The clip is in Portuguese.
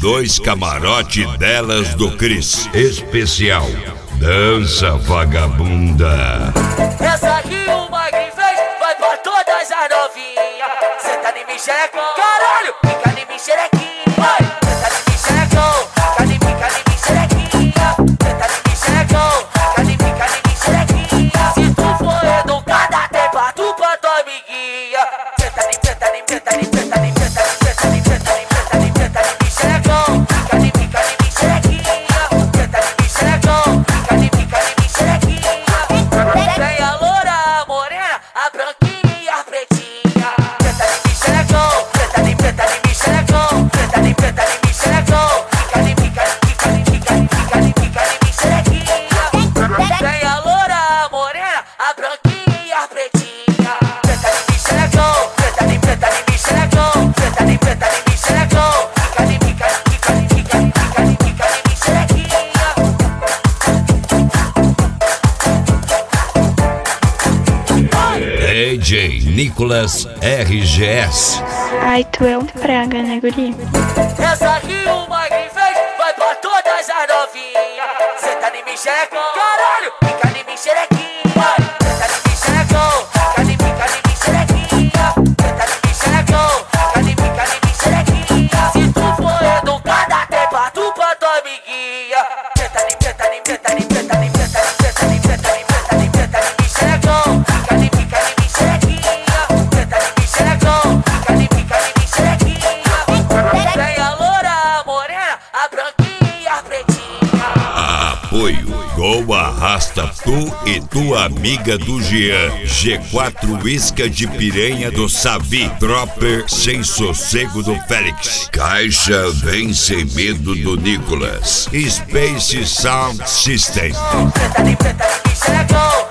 2 camarote delas do Cris. Especial Dança Vagabunda. Essa aqui o Magri fez, vai pra todas as novinhas. Senta em mim, xerecão, caralho, fica em mim, xerequinha. Vai, senta em mim, xerecão, fica em mim, xerequinha. Senta em mim, xerecão, fica em mim, xerequinha. Se tu for educada, tem pra tu, pra tua amiguinha. Senta em mim, senta em mim, senta em mim, senta em mim, senta em mim, senta em mim, senta em mim, senta em mim, xerecão, fica em mim, xerequinha. Senta em mim, xerecão, fica em mim, xerequinha. Tem a loura, a morena, a branquinha e a pretinha. Senta em mim, xerecão, senta em mim, xerecão, senta em mim, xerecão, fica em mim, xerequinha. Tem a loura, a morena, a branquinha e a pretinha. Senta em mim, xerecão, senta em mim, xerecão, senta em mim, xerecão, fica em mim, xerequinha. DJ Nicolas RGS. Ai, tu é um praga, né, guri? Essa aqui o Magri fez, vai pra todas as novinhas. Senta em mim, xerecão, caralho, fica em mim, xerequinha. Senta em mim, xerecão, fica em mim, xerequinha. Senta em mim, xerecão, fica em mim, xerequinha. Se tu for educada, tem pra tu, pra tua amiguinha. Senta em mim, senta em mim, senta em mim, senta em mim, senta em mim, senta em mim, senta em mim, senta em mim, xerecão, fica em mim, xerequinha. Senta em mim, xerecão, fica em mim, xerequinha. Tem a loura, a morena, a branquinha e a pretinha. Apoio Gol Arrasta Tu e tua amiga do Jean. G4 Isca de Piranha do Savi. Dropper Sem Sossego do Félix. Caixa Vem Sem Medo do Nicolas. Space Sound System. Senta em mim, xerecão.